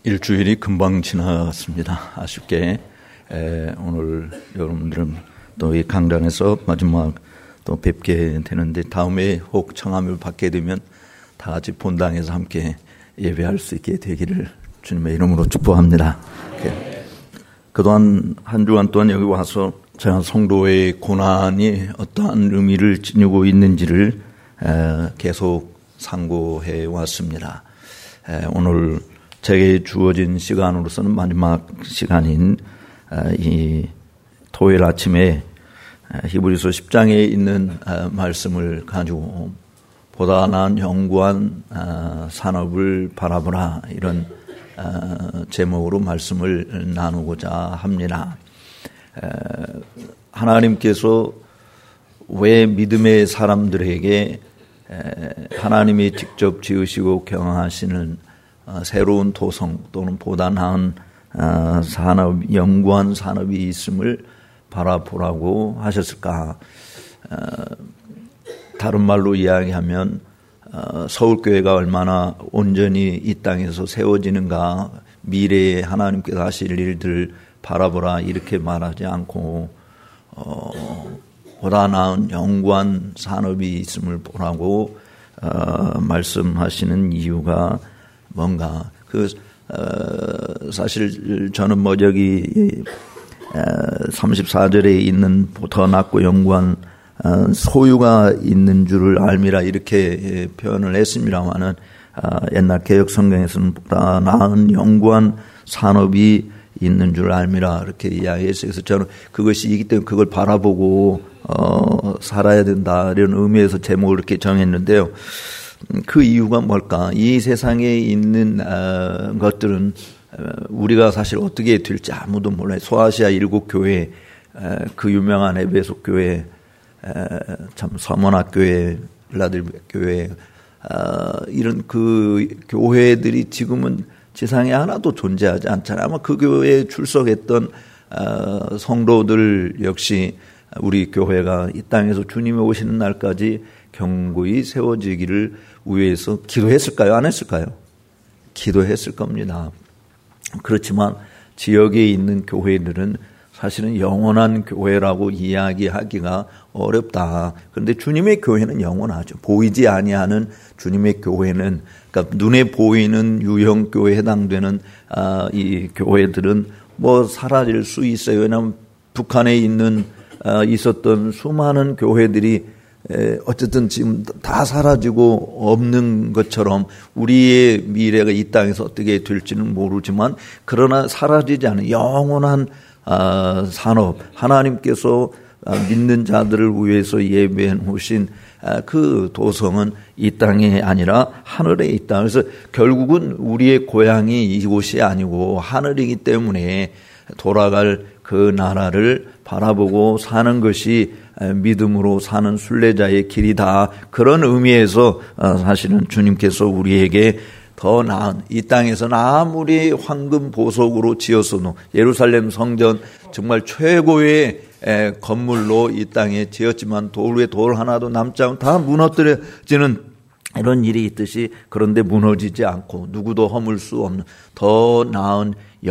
일주일이 금방 지나갔습니다. 아쉽게 오늘 여러분들은 또 이 강단에서 마지막 또 뵙게 되는데 다음에 혹 청함을 받게 되면 다 같이 본당에서 함께 예배할 수 있게 되기를 주님의 이름으로 축복합니다. 그동안 한 주간 동안 여기 와서 제가 성도의 고난이 어떠한 의미를 지니고 있는지를 계속 상고해 왔습니다. 오늘 제게 주어진 시간으로서는 마지막 시간인 이 토요일 아침에 히브리서 10장에 있는 말씀을 가지고 보다 나은 영구한 산업을 바라보라, 이런 제목으로 말씀을 나누고자 합니다. 하나님께서 왜 믿음의 사람들에게 하나님이 직접 지으시고 경영하시는 새로운 도성 또는 보다 나은 산업, 영구한 산업이 있음을 바라보라고 하셨을까? 다른 말로 이야기하면 서울교회가 얼마나 온전히 이 땅에서 세워지는가, 미래에 하나님께서 하실 일들 바라보라, 이렇게 말하지 않고 보다 나은 영구한 산업이 있음을 보라고 말씀하시는 이유가 뭔가? 사실 저는 여기 34절에 있는 더 낮고 영구한 소유가 있는 줄을 알미라, 이렇게 표현을 했습니다만은 옛날 개혁 성경에서는 보다 나은 영구한 산업이 있는 줄 알미라, 이렇게 이야기했어요. 그래서 저는 그것이기 때문에 그걸 바라보고 살아야 된다, 이런 의미에서 제목을 이렇게 정했는데요. 그 이유가 뭘까? 이 세상에 있는 것들은 우리가 사실 어떻게 될지 아무도 몰라요. 소아시아 7교회, 그 유명한 에베소 교회, 참 서머나 교회, 필라델피아 교회, 이런 그 교회들이 지금은 세상에 하나도 존재하지 않잖아요. 아마 그 교회에 출석했던 성도들 역시 우리 교회가 이 땅에서 주님이 오시는 날까지 견고히 세워지기를 위해서 기도했을까요? 안 했을까요? 기도했을 겁니다. 그렇지만 지역에 있는 교회들은 사실은 영원한 교회라고 이야기하기가 어렵다. 그런데 주님의 교회는 영원하죠. 보이지 아니하는 주님의 교회는, 그러니까 눈에 보이는 유형 교회에 해당되는 이 교회들은 사라질 수 있어요. 왜냐하면 북한에 있었던 수많은 교회들이 어쨌든 지금 다 사라지고 없는 것처럼 우리의 미래가 이 땅에서 어떻게 될지는 모르지만, 그러나 사라지지 않은 영원한 산업, 하나님께서 믿는 자들을 위해서 예배해 놓으신 그 도성은 이 땅이 아니라 하늘에 있다. 그래서 결국은 우리의 고향이 이곳이 아니고 하늘이기 때문에 돌아갈 그 나라를 바라보고 사는 것이 믿음으로 사는 순례자의 길이다. 그런 의미에서 사실은 주님께서 우리에게 더 나은, 이 땅에서는 아무리 황금 보석으로 지었어도 예루살렘 성전 정말 최고의 건물로 이 땅에 지었지만 돌 위에 돌 하나도 남지 않고 다 무너뜨려지는 이런 일이 있듯이, 그런데 무너지지 않고 누구도 허물 수 없는 더 나은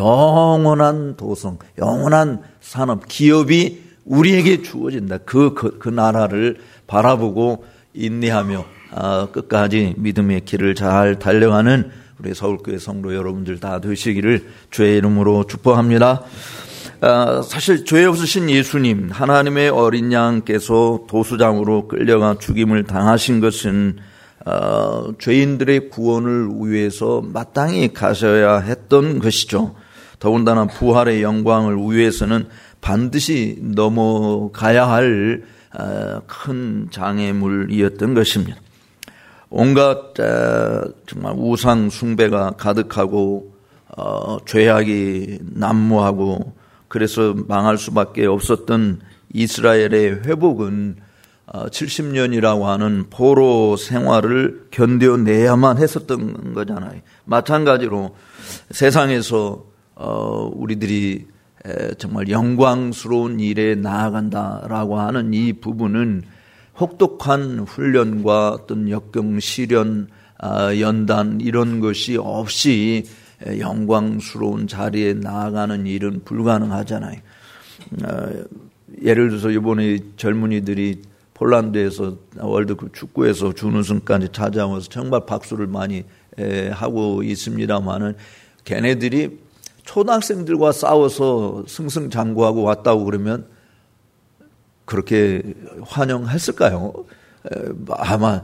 영원한 도성, 영원한 산업, 기업이 우리에게 주어진다. 그 나라를 바라보고 인내하며 끝까지 믿음의 길을 잘 달려가는 우리 서울교회 성도 여러분들 다 되시기를 주의 이름으로 축복합니다. 사실 죄 없으신 예수님, 하나님의 어린 양께서 도수장으로 끌려가 죽임을 당하신 것은 죄인들의 구원을 위해서 마땅히 가셔야 했던 것이죠. 더군다나 부활의 영광을 위해서는 반드시 넘어가야 할 큰 장애물이었던 것입니다. 온갖 정말 우상 숭배가 가득하고 죄악이 난무하고 그래서 망할 수밖에 없었던 이스라엘의 회복은 70년이라고 하는 포로 생활을 견뎌내야만 했었던 거잖아요. 마찬가지로 세상에서 우리들이 정말 영광스러운 일에 나아간다라고 하는 이 부분은 혹독한 훈련과 어떤 역경, 시련, 연단 이런 것이 없이 영광스러운 자리에 나아가는 일은 불가능하잖아요. 예를 들어서 이번에 젊은이들이 폴란드에서 월드컵 축구에서 준우승까지 찾아와서 정말 박수를 많이 하고 있습니다만은 걔네들이 초등학생들과 싸워서 승승장구하고 왔다고 그러면 그렇게 환영했을까요? 아마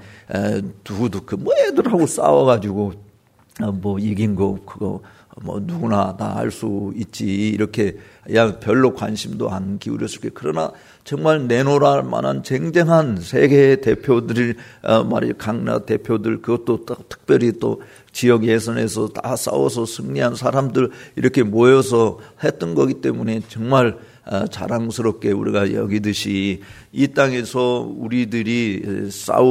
누구도 뭐 애들하고 싸워가지고 뭐 이긴 거 그거 뭐 누구나 다 알 수 있지 이렇게 별로 관심도 안 기울였을 거예요. 그러나 정말 내놓을 만한 쟁쟁한 세계 대표들이 말이죠. 강나 대표들 그것도 특별히 또 지역 예선에서 다 싸워서 승리한 사람들 이렇게 모여서 했던 거기 때문에 정말 자랑스럽게 우리가 여기듯이 이 땅에서 우리들이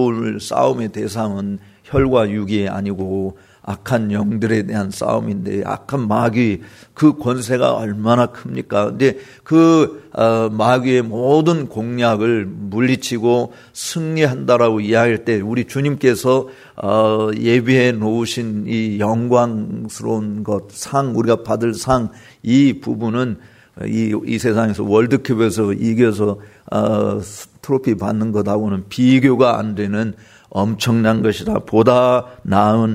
싸움의 대상은 혈과 육이 아니고 악한 영들에 대한 싸움인데 악한 마귀 그 권세가 얼마나 큽니까? 근데 그 마귀의 모든 공략을 물리치고 승리한다라고 이야기할 때 우리 주님께서 예비해 놓으신 이 영광스러운 것, 상 우리가 받을 상 이 부분은 이 세상에서 월드컵에서 이겨서 트로피 받는 것하고는 비교가 안 되는 엄청난 것이다. 보다 나은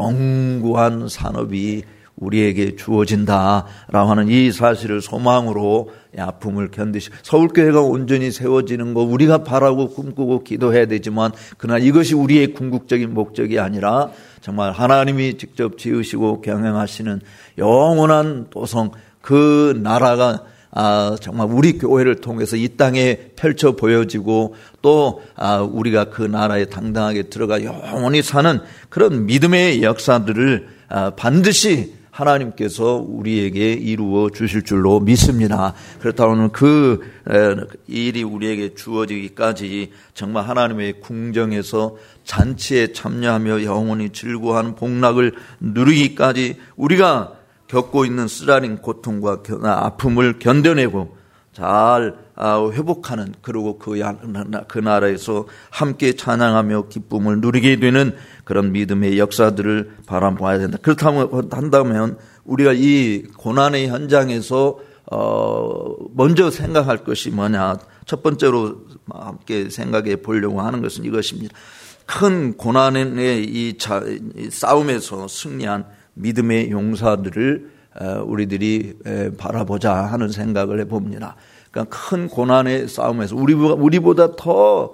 영구한 산업이 우리에게 주어진다라고 하는 이 사실을 소망으로 아픔을 견디시 서울교회가 온전히 세워지는 거 우리가 바라고 꿈꾸고 기도해야 되지만 그러나 이것이 우리의 궁극적인 목적이 아니라 정말 하나님이 직접 지으시고 경영하시는 영원한 도성 그 나라가 정말 우리 교회를 통해서 이 땅에 펼쳐 보여지고 또 우리가 그 나라에 당당하게 들어가 영원히 사는 그런 믿음의 역사들을 반드시 하나님께서 우리에게 이루어 주실 줄로 믿습니다. 그렇다면 그 일이 우리에게 주어지기까지 정말 하나님의 궁정에서 잔치에 참여하며 영원히 즐거워하는 복락을 누리기까지 우리가 겪고 있는 쓰라린 고통과 아픔을 견뎌내고 잘 회복하는 그리고 그 나라에서 함께 찬양하며 기쁨을 누리게 되는 그런 믿음의 역사들을 바라봐야 된다. 그렇다면 우리가 이 고난의 현장에서 먼저 생각할 것이 뭐냐. 첫 번째로 함께 생각해 보려고 하는 것은 이것입니다. 큰 고난의 이 싸움에서 승리한 믿음의 용사들을 우리들이 바라보자 하는 생각을 해봅니다. 그러니까 큰 고난의 싸움에서 우리보다 더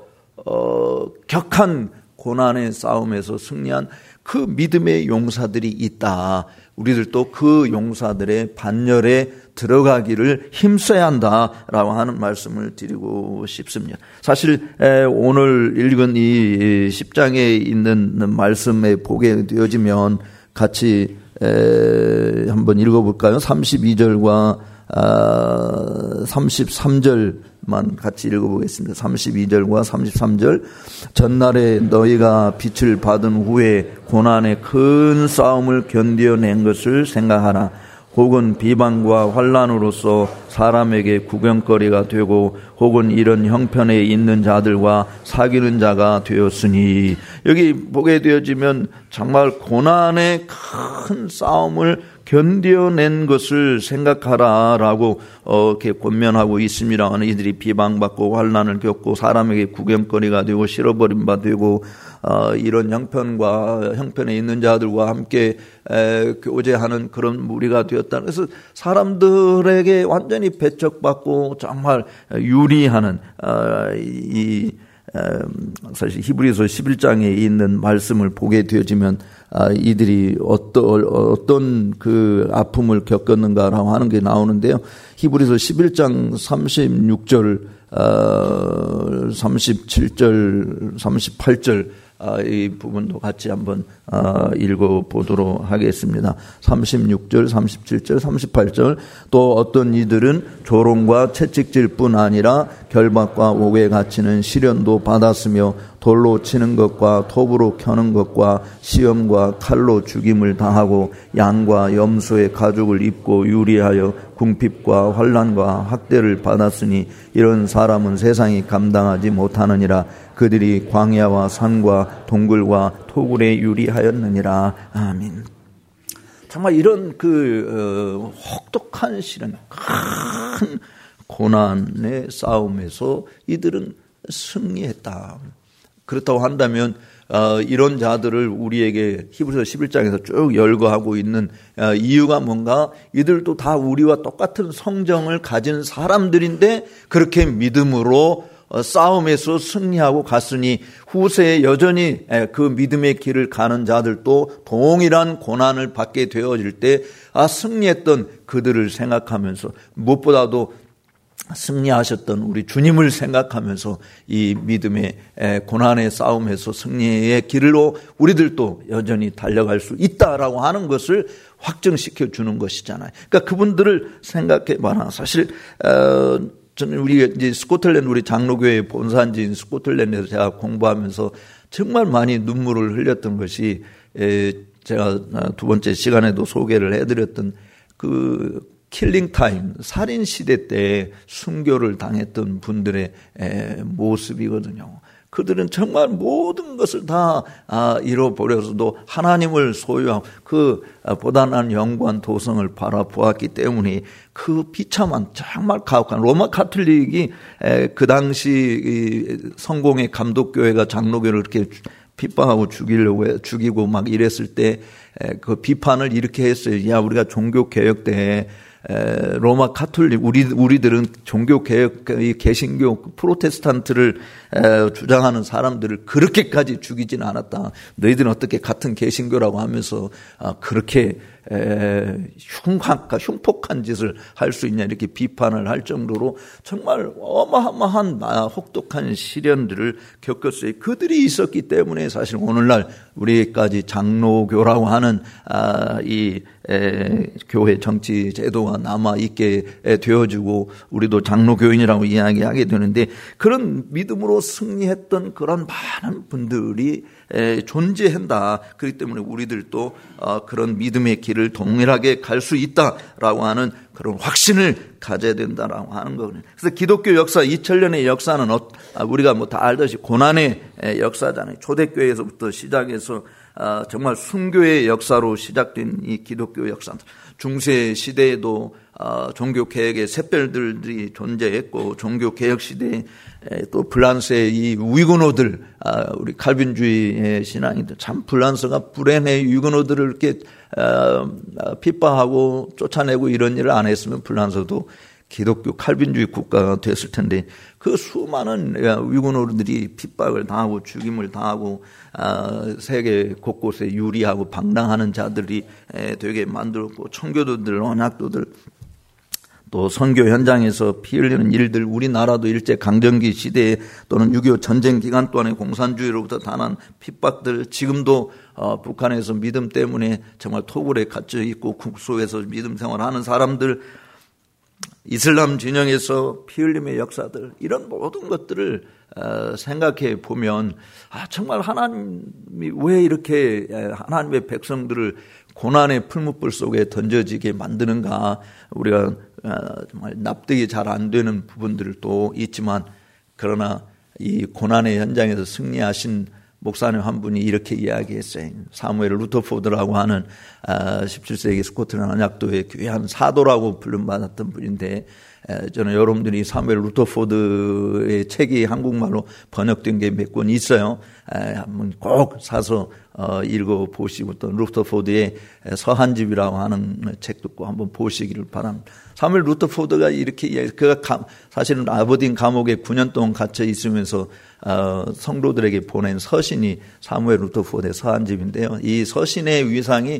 격한 고난의 싸움에서 승리한 그 믿음의 용사들이 있다. 우리들도 그 용사들의 반열에 들어가기를 힘써야 한다라고 하는 말씀을 드리고 싶습니다. 사실 오늘 읽은 이 10장에 있는 말씀에 보게 되어지면 같이 한번 읽어볼까요? 32절과 33절만 같이 읽어보겠습니다. 32절과 33절. 전날에 너희가 빛을 받은 후에 고난의 큰 싸움을 견뎌낸 것을 생각하라. 혹은 비방과 환난으로서 사람에게 구경거리가 되고 혹은 이런 형편에 있는 자들과 사귀는 자가 되었으니 여기 보게 되어지면 정말 고난의 큰 싸움을 견뎌낸 것을 생각하라라고 이렇게 권면하고 있습니다. 이들이 비방받고 환난을 겪고 사람에게 구경거리가 되고 실어버린 바 되고 이런 형편에 있는 자들과 함께 교제하는 그런 무리가 되었다. 그래서 사람들에게 완전히 배척받고 정말 유리하는 사실 히브리서 11장에 있는 말씀을 보게 되어지면 이들이 어떤 그 아픔을 겪었는가라고 하는 게 나오는데요. 히브리서 11장 36절, 37절, 38절 이 부분도 같이 한번 읽어보도록 하겠습니다. 36절, 37절, 38절. 또 어떤 이들은 조롱과 채찍질 뿐 아니라 결박과 옥에 갇히는 시련도 받았으며 돌로 치는 것과 톱으로 켜는 것과 시험과 칼로 죽임을 당하고 양과 염소의 가죽을 입고 유리하여 궁핍과 환난과 학대를 받았으니 이런 사람은 세상이 감당하지 못하느니라. 그들이 광야와 산과 동굴과 토굴에 유리하였느니라. 아멘. 정말 이런 혹독한 시련, 큰 고난의 싸움에서 이들은 승리했다. 그렇다고 한다면 이런 자들을 우리에게 히브리서 11장에서 쭉 열거하고 있는 이유가 뭔가, 이들도 다 우리와 똑같은 성정을 가진 사람들인데 그렇게 믿음으로 싸움에서 승리하고 갔으니 후세에 여전히 그 믿음의 길을 가는 자들도 동일한 고난을 받게 되어질 때 승리했던 그들을 생각하면서, 무엇보다도 승리하셨던 우리 주님을 생각하면서 이 믿음의 고난의 싸움에서 승리의 길로 우리들도 여전히 달려갈 수 있다라고 하는 것을 확증시켜 주는 것이잖아요. 그러니까 그분들을 생각해 봐라. 사실 저는 우리 이제 스코틀랜드, 우리 장로교회 본산지인 스코틀랜드에서 제가 공부하면서 정말 많이 눈물을 흘렸던 것이, 제가 두 번째 시간에도 소개를 해드렸던 그 킬링 타임, 살인 시대 때 순교를 당했던 분들의 모습이거든요. 그들은 정말 모든 것을 다 잃어버려서도 하나님을 소유하고 그 보다 나은 영광 도성을 바라보았기 때문에 그 비참한 정말 가혹한 로마 카톨릭이 그 당시 성공의 감독교회가 장로교를 이렇게 핍박하고 죽이고 막 이랬을 때 그 비판을 이렇게 했어요. 야, 우리가 종교 개혁 때 로마 카톨릭, 우리들은 종교 개혁, 개신교, 프로테스탄트를 주장하는 사람들을 그렇게까지 죽이진 않았다. 너희들은 어떻게 같은 개신교라고 하면서 그렇게 흉폭한 짓을 할 수 있냐, 이렇게 비판을 할 정도로 정말 어마어마한 혹독한 시련들을 겪었어요. 그들이 있었기 때문에 사실 오늘날 우리까지 장로교라고 하는 이 교회 정치 제도가 남아 있게 되어지고 우리도 장로교인이라고 이야기하게 되는데, 그런 믿음으로 승리했던 그런 많은 분들이 존재한다. 그렇기 때문에 우리들도 그런 믿음의 길을 동일하게 갈 수 있다라고 하는 그런 확신을 가져야 된다라고 하는 거거든요. 그래서 기독교 역사, 2000년의 역사는 우리가 뭐 다 알듯이 고난의 역사잖아요. 초대교회에서부터 시작해서 정말 순교의 역사로 시작된 이 기독교 역사, 중세 시대에도 종교개혁의 샛별들이 존재했고, 종교개혁 시대에 또 프랑스의 이 위그노들, 우리 칼빈주의의 신앙인들, 참 프랑스가 불행해. 위그노들을 이렇게 핍박하고 쫓아내고 이런 일을 안 했으면 프랑스도 기독교 칼빈주의 국가가 됐을 텐데, 그 수많은 위그노들이 핍박을 당하고 죽임을 당하고 세계 곳곳에 유리하고 방랑하는 자들이 되게 만들었고, 청교도들, 언약도들, 또 선교 현장에서 피 흘리는 일들, 우리나라도 일제 강점기 시대에 또는 6.25 전쟁 기간 동안에 공산주의로부터 당한 핍박들, 지금도 북한에서 믿음 때문에 정말 토굴에 갇혀 있고 국소에서 믿음 생활하는 사람들, 이슬람 진영에서 피 흘림의 역사들, 이런 모든 것들을 생각해 보면 정말 하나님이 왜 이렇게 하나님의 백성들을 고난의 풀무불 속에 던져지게 만드는가, 우리가 정말 납득이 잘 안 되는 부분들도 또 있지만, 그러나 이 고난의 현장에서 승리하신 목사님 한 분이 이렇게 이야기했어요. 사무엘 루터포드라고 하는 17세기 스코틀랜드 언약도의 귀한 사도라고 불림받았던 분인데, 저는 여러분들이 사무엘 루터포드의 책이 한국말로 번역된 게 몇 권 있어요. 한번 꼭 사서 읽어보시고, 또 루터포드의 서한집이라고 하는 책도 꼭 한번 보시기를 바랍니다. 사무엘 루터포드가 이렇게, 그가 사실은 아버딘 감옥에 9년 동안 갇혀 있으면서 성도들에게 보낸 서신이 사무엘 루터포드의 서한집인데요. 이 서신의 위상이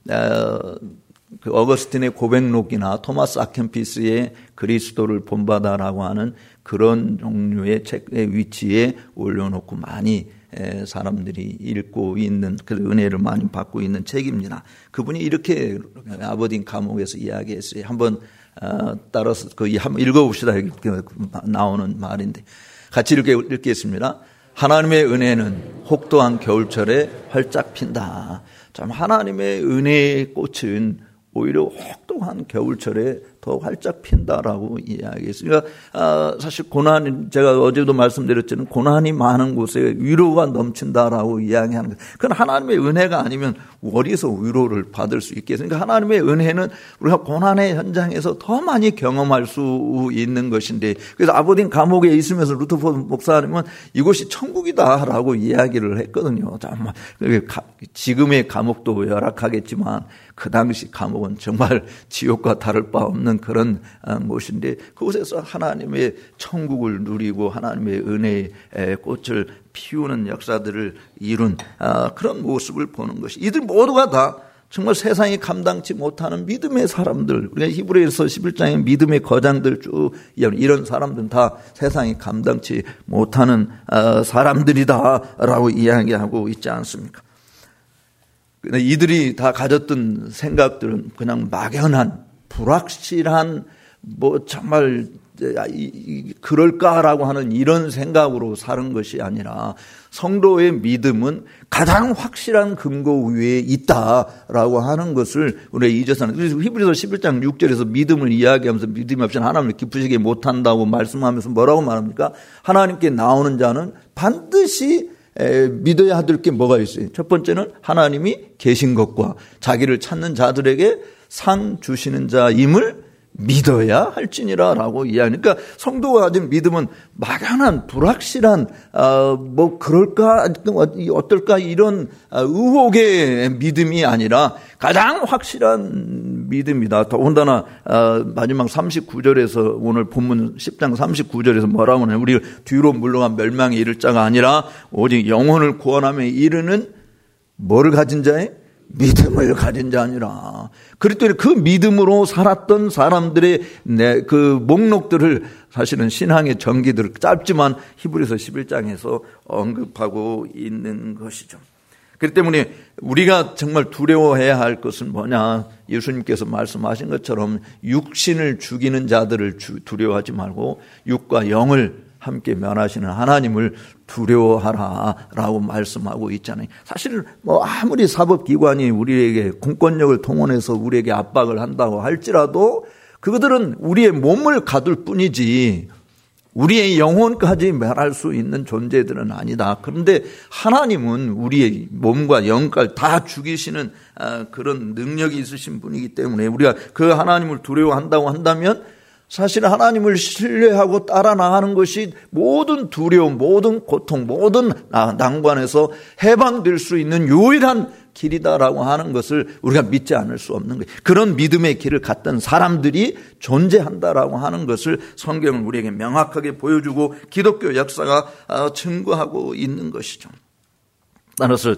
그 어거스틴의 고백록이나 토마스 아켄피스의 그리스도를 본받아라고 하는 그런 종류의 책의 위치에 올려놓고 많이 사람들이 읽고 있는, 그 은혜를 많이 받고 있는 책입니다. 그분이 이렇게 아버딘 감옥에서 이야기했어요. 한번 따라서 한번 읽어봅시다. 나오는 말인데 같이 읽겠습니다. 하나님의 은혜는 혹독한 겨울철에 활짝 핀다. 참 하나님의 은혜의 꽃은 오히려 혹독한 겨울철에 더 활짝 핀다라고 이야기했어요. 그러니까 사실 고난이, 제가 어제도 말씀드렸지만 고난이 많은 곳에 위로가 넘친다라고 이야기하는 거예요. 그건 하나님의 은혜가 아니면 어디서 위로를 받을 수 있겠어요. 그러니까 하나님의 은혜는 우리가 고난의 현장에서 더 많이 경험할 수 있는 것인데, 그래서 아버딘 감옥에 있으면서 루터포드 목사님은 이곳이 천국이다라고 이야기를 했거든요. 정말 지금의 감옥도 열악하겠지만 그 당시 감옥은 정말 지옥과 다를 바 없는 그런 곳인데, 그곳에서 하나님의 천국을 누리고 하나님의 은혜의 꽃을 피우는 역사들을 이룬 그런 모습을 보는 것이, 이들 모두가 다 정말 세상이 감당치 못하는 믿음의 사람들, 우리가 히브리서 11장의 믿음의 거장들 쭉 이런 사람들은 다 세상이 감당치 못하는 사람들이다라고 이야기하고 있지 않습니까? 이들이 다 가졌던 생각들은 그냥 막연한 불확실한 정말 그럴까라고 하는 이런 생각으로 사는 것이 아니라, 성도의 믿음은 가장 확실한 근거 위에 있다라고 하는 것을 우리가 잊어서는, 그래서 히브리서 11장 6절에서 믿음을 이야기하면서 믿음이 없이는 하나님을 기쁘시게 못한다고 말씀하면서 뭐라고 말합니까? 하나님께 나오는 자는 반드시 믿어야 될 게 뭐가 있어요? 첫 번째는 하나님이 계신 것과 자기를 찾는 자들에게 상 주시는 자임을 믿어야 할지니라라고 이야기하니까, 성도가 가진 믿음은 막연한 불확실한 그럴까 어떨까 이런 의혹의 믿음이 아니라 가장 확실한 믿음이다. 더군다나 마지막 39절에서, 오늘 본문 10장 39절에서 뭐라고 하냐면, 우리 뒤로 물러간 멸망에 이를 자가 아니라 오직 영혼을 구원함에 이르는 뭐를 가진 자에? 믿음을 가진 자니라. 그랬더니 그 믿음으로 살았던 사람들의 그 목록들을 사실은 신앙의 전기들을 짧지만 히브리서 11장에서 언급하고 있는 것이죠. 그렇기 때문에 우리가 정말 두려워해야 할 것은 뭐냐? 예수님께서 말씀하신 것처럼 육신을 죽이는 자들을 두려워하지 말고 육과 영을 함께 면하시는 하나님을 두려워하라라고 말씀하고 있잖아요. 사실 아무리 사법기관이 우리에게 공권력을 동원해서 우리에게 압박을 한다고 할지라도 그들은 우리의 몸을 가둘 뿐이지 우리의 영혼까지 멸할 수 있는 존재들은 아니다. 그런데 하나님은 우리의 몸과 영까지 다 죽이시는 그런 능력이 있으신 분이기 때문에 우리가 그 하나님을 두려워한다고 한다면, 사실 하나님을 신뢰하고 따라 나가는 것이 모든 두려움, 모든 고통, 모든 난관에서 해방될 수 있는 유일한 길이다라고 하는 것을 우리가 믿지 않을 수 없는 거예요. 그런 믿음의 길을 갔던 사람들이 존재한다라고 하는 것을 성경은 우리에게 명확하게 보여주고 기독교 역사가 증거하고 있는 것이죠. 따라서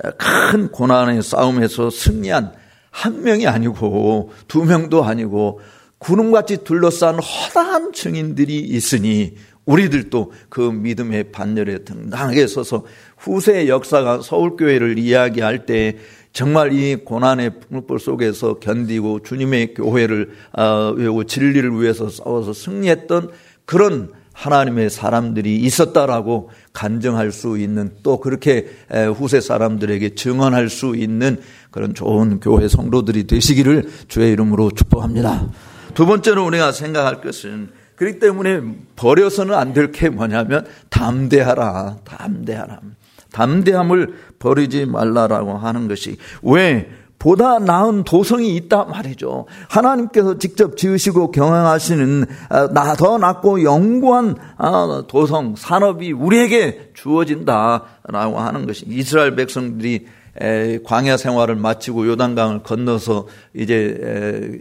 큰 고난의 싸움에서 승리한 한 명이 아니고 두 명도 아니고 구름같이 둘러싼 허다한 증인들이 있으니 우리들도 그 믿음의 반열에 당당하게 서서 후세의 역사가 서울교회를 이야기할 때 정말 이 고난의 풍불 속에서 견디고 주님의 교회를 외우고 진리를 위해서 싸워서 승리했던 그런 하나님의 사람들이 있었다라고 간증할 수 있는, 또 그렇게 후세 사람들에게 증언할 수 있는 그런 좋은 교회 성도들이 되시기를 주의 이름으로 축복합니다. 두 번째로 우리가 생각할 것은, 그렇기 때문에 버려서는 안 될 게 뭐냐면 담대하라. 담대함을 버리지 말라라고 하는 것이, 왜? 보다 나은 도성이 있다 말이죠. 하나님께서 직접 지으시고 경영하시는 더 낫고 영구한 도성, 산업이 우리에게 주어진다라고 하는 것이, 이스라엘 백성들이 광야 생활을 마치고 요단강을 건너서 이제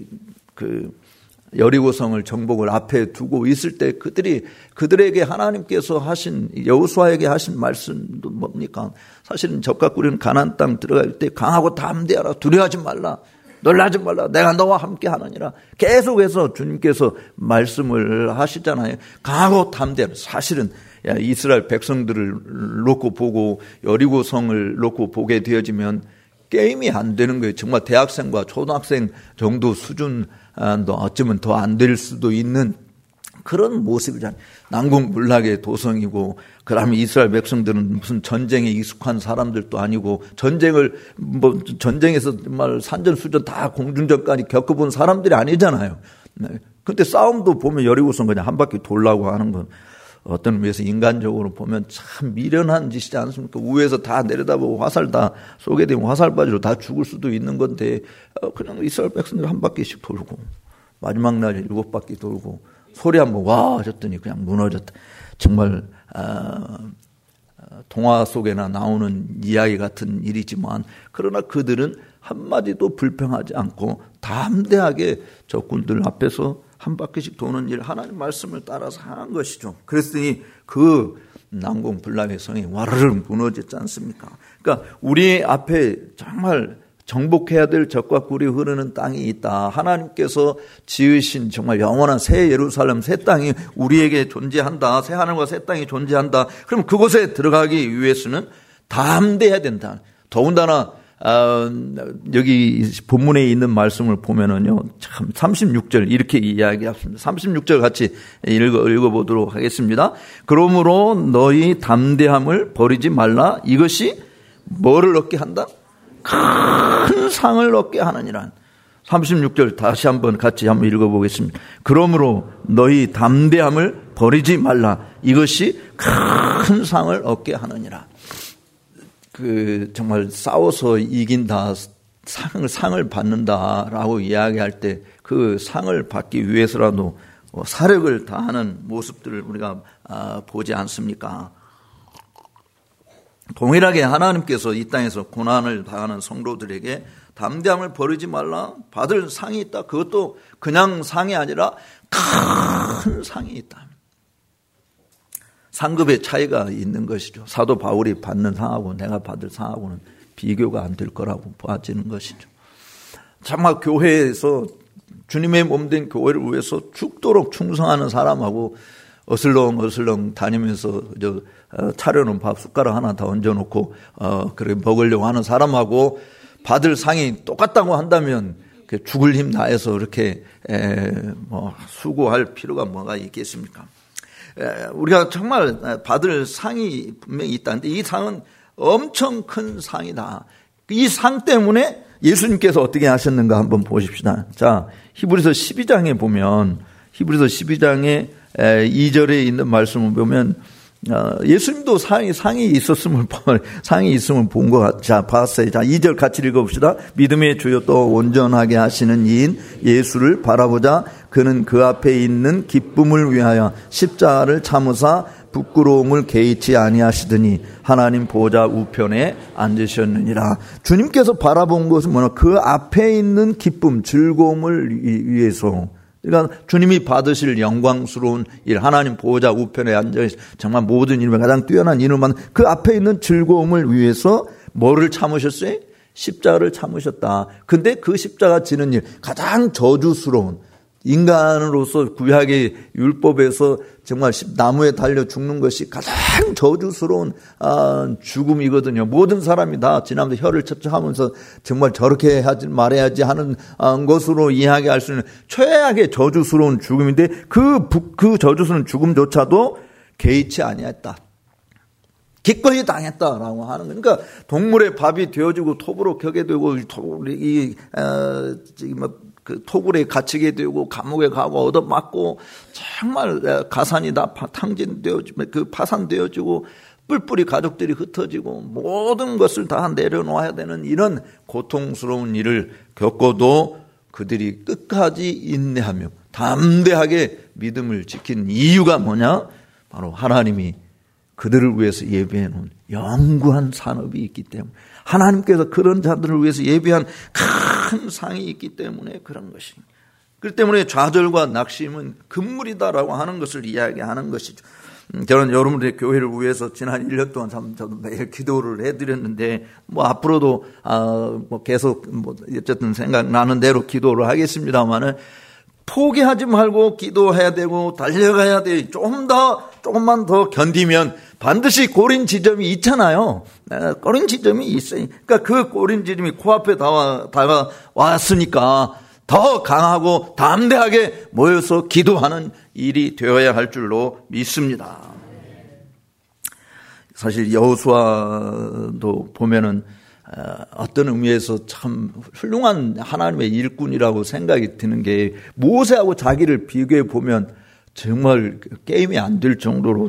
여리고성을 정복을 앞에 두고 있을 때 그들에게 하나님께서 하신, 여호수아에게 하신 말씀도 뭡니까? 사실은 젖과 꿀인 가나안 땅 들어갈 때 강하고 담대하라, 두려워하지 말라, 놀라지 말라, 내가 너와 함께 하느니라. 계속해서 주님께서 말씀을 하시잖아요. 강하고 담대하라. 사실은 이스라엘 백성들을 놓고 보고 여리고성을 놓고 보게 되어지면 게임이 안 되는 거예요. 정말 대학생과 초등학생 정도 수준, 어쩌면 더 안 될 수도 있는 그런 모습이잖아요. 난공불락의 도성이고, 그다음에 이스라엘 백성들은 무슨 전쟁에 익숙한 사람들도 아니고, 전쟁에서 정말 산전수전 다 공중전까지 겪어본 사람들이 아니잖아요. 근데 싸움도 보면 여리고성 그냥 한 바퀴 돌라고 하는 건 어떤 의미에서 인간적으로 보면 참 미련한 짓이지 않습니까? 위에서 다 내려다보고 화살 다 쏘게 되면 화살바지로 다 죽을 수도 있는 건데 그냥 이스라엘 백성들 한 바퀴씩 돌고 마지막 날 7바퀴 돌고 소리 한번 와 하셨더니 그냥 무너졌다. 정말 동화 속에나 나오는 이야기 같은 일이지만 그러나 그들은 한마디도 불평하지 않고 담대하게 적군들 앞에서 한 바퀴씩 도는 일, 하나님 말씀을 따라서 한 것이죠. 그랬더니 그 난공불락의 성이 와르르 무너졌지 않습니까? 그러니까 우리 앞에 정말 정복해야 될 적과 꿀이 흐르는 땅이 있다. 하나님께서 지으신 정말 영원한 새 예루살렘, 새 땅이 우리에게 존재한다. 새 하늘과 새 땅이 존재한다. 그럼 그곳에 들어가기 위해서는 담대해야 된다. 더군다나 여기 본문에 있는 말씀을 보면은요, 참 36절 이렇게 이야기합니다. 36절 같이 읽어보도록 하겠습니다. 그러므로 너희 담대함을 버리지 말라. 이것이 뭐를 얻게 한다? 큰 상을 얻게 하느니라. 36절 다시 한번 같이 한번 읽어보겠습니다. 그러므로 너희 담대함을 버리지 말라. 이것이 큰 상을 얻게 하느니라. 정말 싸워서 이긴다, 상을 받는다라고 이야기할 때 그 상을 받기 위해서라도 사력을 다하는 모습들을 우리가 보지 않습니까? 동일하게 하나님께서 이 땅에서 고난을 당하는 성도들에게 담대함을 버리지 말라. 받을 상이 있다. 그것도 그냥 상이 아니라 큰 상이 있다. 상급의 차이가 있는 것이죠. 사도 바울이 받는 상하고 내가 받을 상하고는 비교가 안 될 거라고 보아지는 것이죠. 정말 교회에서 주님의 몸된 교회를 위해서 죽도록 충성하는 사람하고 어슬렁어슬렁 다니면서 차려놓은 밥 숟가락 하나 더 얹어놓고 그렇게 먹으려고 하는 사람하고 받을 상이 똑같다고 한다면 죽을 힘 다해서 이렇게 수고할 필요가 뭐가 있겠습니까? 우리가 정말 받을 상이 분명히 있다는데 이 상은 엄청 큰 상이다. 이 상 때문에 예수님께서 어떻게 하셨는가 한번 보십시다. 자, 히브리서 12장에 보면 히브리서 12장에 2절에 있는 말씀을 보면 예수님도 상이 있었음을 본 것 같자 봤어요. 자, 2절 같이 읽어봅시다. 믿음의 주요 또 온전하게 하시는 이인 예수를 바라보자. 그는 그 앞에 있는 기쁨을 위하여 십자가를 참으사 부끄러움을 개의치 아니하시더니 하나님 보좌 우편에 앉으셨느니라. 주님께서 바라본 것은 뭐냐? 그 앞에 있는 기쁨, 즐거움을 위해서. 그러니까 주님이 받으실 영광스러운 일, 하나님 보호자 우편에 앉아 정말 모든 일에 가장 뛰어난 이름만 그 앞에 있는 즐거움을 위해서 뭐를 참으셨어요? 십자가를 참으셨다. 근데 그 십자가 지는 일, 가장 저주스러운 인간으로서 구약의 율법에서 정말 나무에 달려 죽는 것이 가장 저주스러운 죽음이거든요. 모든 사람이 다 지나면서 혀를 첩첩하면서 정말 저렇게 하지 말아야지 하는 것으로 이야기할 수 있는 최악의 저주스러운 죽음인데 그 저주스러운 죽음조차도 개의치 아니했다. 기꺼이 당했다라고 하는 거예요. 그러니까 동물의 밥이 되어지고 톱으로 켜게 되고 그 토굴에 갇히게 되고 감옥에 가고 얻어맞고 정말 가산이 다 파산되어지고 뿔뿔이 가족들이 흩어지고 모든 것을 다 내려놓아야 되는 이런 고통스러운 일을 겪어도 그들이 끝까지 인내하며 담대하게 믿음을 지킨 이유가 뭐냐? 바로 하나님이 그들을 위해서 예비해 놓은 영구한 산업이 있기 때문에 하나님께서 그런 자들을 위해서 예비한 큰 상이 있기 때문에 그런 것입니다. 그렇기 때문에 좌절과 낙심은 금물이다라고 하는 것을 이야기하는 것이죠. 저는 여러분들의 교회를 위해서 지난 1년 동안 저도 매일 기도를 해드렸는데 앞으로도 계속 어쨌든 생각나는 대로 기도를 하겠습니다만은 포기하지 말고 기도해야 되고 달려가야 돼. 조금만 더 견디면 반드시 꼬린 지점이 있잖아요. 꼬린 지점이 있어요. 그러니까 그 꼬린 지점이 코앞에 다가왔으니까 더 강하고 담대하게 모여서 기도하는 일이 되어야 할 줄로 믿습니다. 사실 여호수아도 보면은 어떤 의미에서 참 훌륭한 하나님의 일꾼이라고 생각이 드는 게 모세하고 자기를 비교해 보면 정말 게임이 안 될 정도로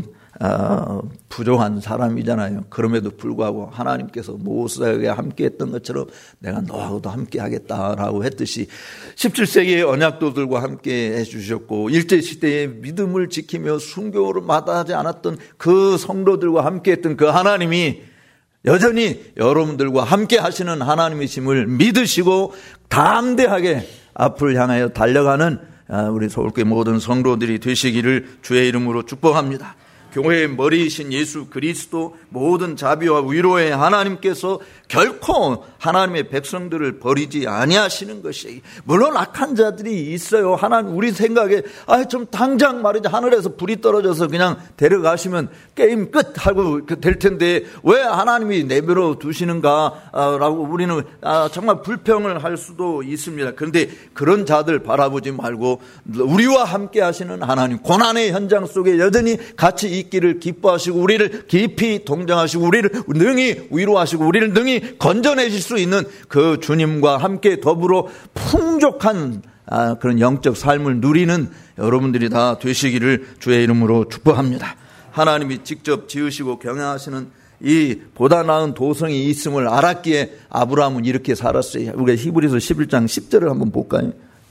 부족한 사람이잖아요. 그럼에도 불구하고 하나님께서 모세에게 함께했던 것처럼 내가 너하고도 함께하겠다라고 했듯이 17세기의 언약도들과 함께 해주셨고 일제시대의 믿음을 지키며 순교를 마다하지 않았던 그 성도들과 함께했던 그 하나님이 여전히 여러분들과 함께 하시는 하나님이심을 믿으시고 담대하게 앞을 향하여 달려가는 우리 서울교회 모든 성도들이 되시기를 주의 이름으로 축복합니다. 교회의 머리이신 예수 그리스도 모든 자비와 위로의 하나님께서 결코 하나님의 백성들을 버리지 아니하시는 것이, 물론 악한 자들이 있어요. 하나님 우리 생각에 좀 당장 말이죠, 하늘에서 불이 떨어져서 그냥 데려가시면 게임 끝 하고 될 텐데 왜 하나님이 내버려 두시는가 라고 우리는 정말 불평을 할 수도 있습니다. 그런데 그런 자들 바라보지 말고 우리와 함께 하시는 하나님, 고난의 현장 속에 여전히 같이 있기를 기뻐하시고 우리를 깊이 동정하시고 우리를 능히 위로하시고 우리를 능히 건져내실 수 있는 그 주님과 함께 더불어 풍족한 그런 영적 삶을 누리는 여러분들이 다 되시기를 주의 이름으로 축복합니다. 하나님이 직접 지으시고 경영하시는 이 보다 나은 도성이 있음을 알았기에 아브라함은 이렇게 살았어요. 우리가 히브리서 11장 10절을 한번 볼까요?